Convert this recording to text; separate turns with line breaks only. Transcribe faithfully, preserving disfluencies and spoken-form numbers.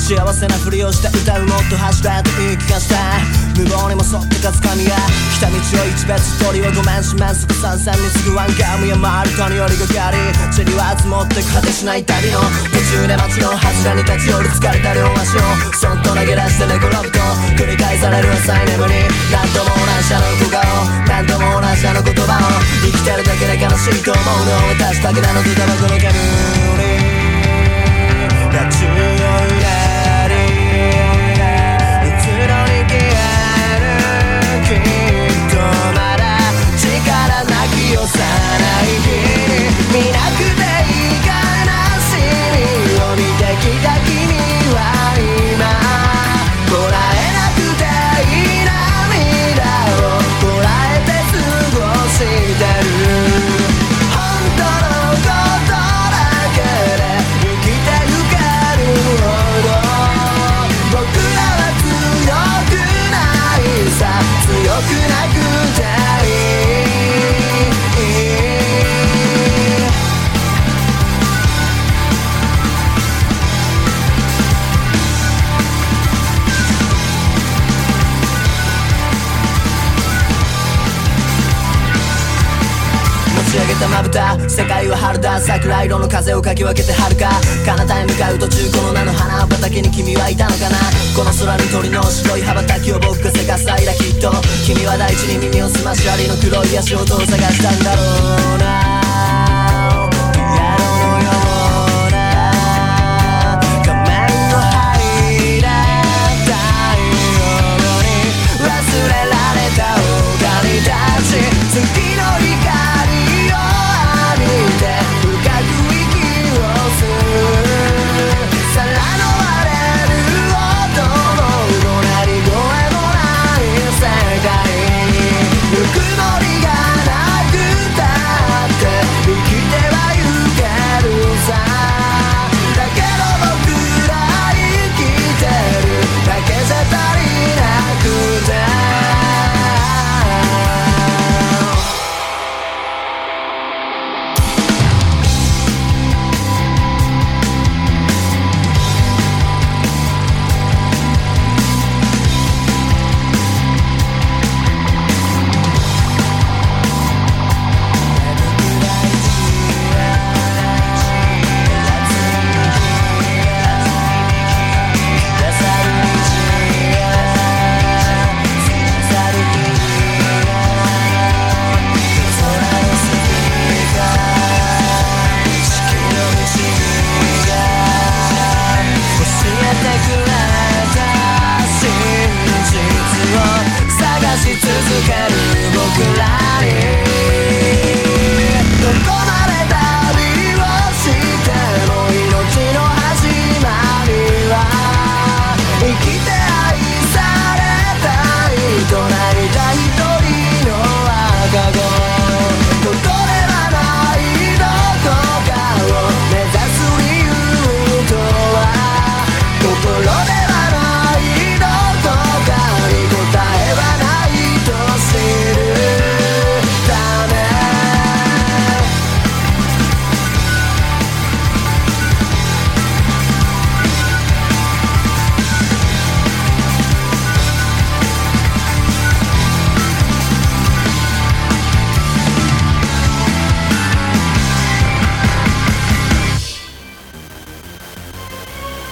幸せなふりをして歌うもっと走れと言い聞かせて、無謀にも沿ってかつかみが来た道を一別鳥はごめんしめんそこさんさんに次ぐワンガムや回る谷よりがかり塵は積もって果てしない旅の途中で街の柱に立ち寄る疲れた両足をそっと投げ出して寝転ぶと繰り返される浅い眠り、何度も同じあの小顔、何度も同じあの言葉を生きてるだけで悲しいと思うのを私だけなのとタバコの煙が強いなりうつろに消えるきっとまだ力なき幼い日に見なくていい悲しみを見てきた君は今こらえなくていい涙をこらえて過ごしてる本当のことだけで生きてゆけるほど僕らは強くないさ強くなくていい持ち上げたまぶた世界は春だ桜色の風をかき分けて遥か彼方へ向かう途中この名の花畑に君はいたのかな、この空に鳥の白い羽ばたきを僕がせかす間きっと君は大地に耳を澄ましありの黒い足音を探したんだろう